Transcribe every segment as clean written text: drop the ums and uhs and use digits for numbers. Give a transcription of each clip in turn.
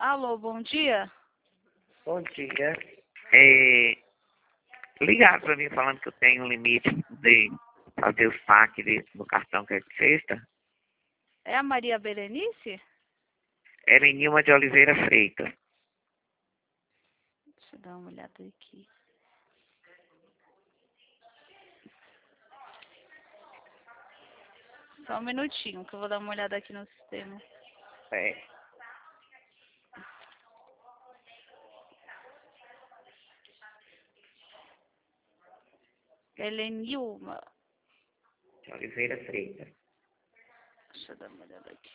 Alô, bom dia? Bom dia. Ligaram para mim falando que eu tenho um limite de fazer o saque do cartão que é de sexta. É a Maria Berenice? Nilma de Oliveira Freitas. Deixa eu dar uma olhada aqui. Só um minutinho que eu vou dar uma olhada aqui no sistema. É. Nilma. De Oliveira Freitas. Deixa eu dar uma olhada aqui.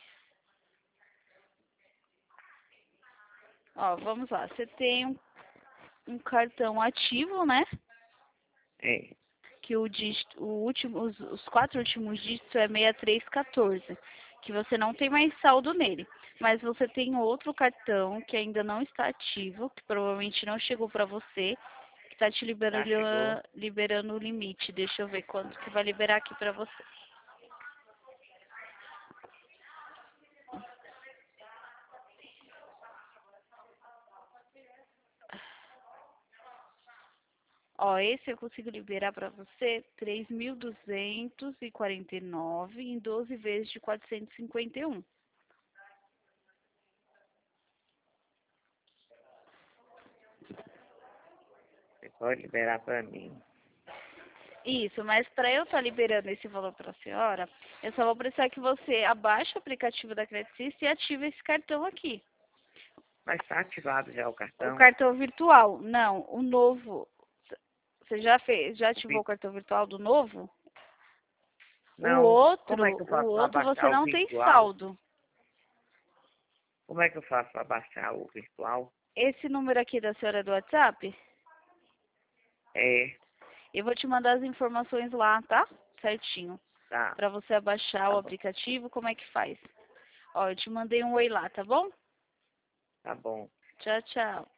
Ó, vamos lá. Você tem um cartão ativo, né? É. Que os 4 últimos dígitos é 6314, que você não tem mais saldo nele. Mas você tem outro cartão que ainda não está ativo, que provavelmente não chegou para você, que está te Chegou. liberando o limite. Deixa eu ver quanto que vai liberar aqui para você. Ó, esse eu consigo liberar para você 3.249 em 12 vezes de 451. Você pode liberar para mim. Isso, mas para eu estar liberando esse valor para a senhora, eu só vou precisar que você abaixe o aplicativo da Credit System e ative esse cartão aqui. Mas está ativado já o O cartão. cartão virtual, não, o novo. Você já O ativou vi- o cartão virtual do novo? Não. Como é que eu O faço para outro você baixar o não tem virtual? saldo. Como é que eu faço para baixar o virtual? Esse número aqui da senhora é do WhatsApp, É. eu vou te mandar as informações lá, tá? Certinho. Tá. Para você abaixar Tá o bom. aplicativo, como é que faz? Ó, eu te mandei um oi lá, tá bom? Tá bom. Tchau, tchau.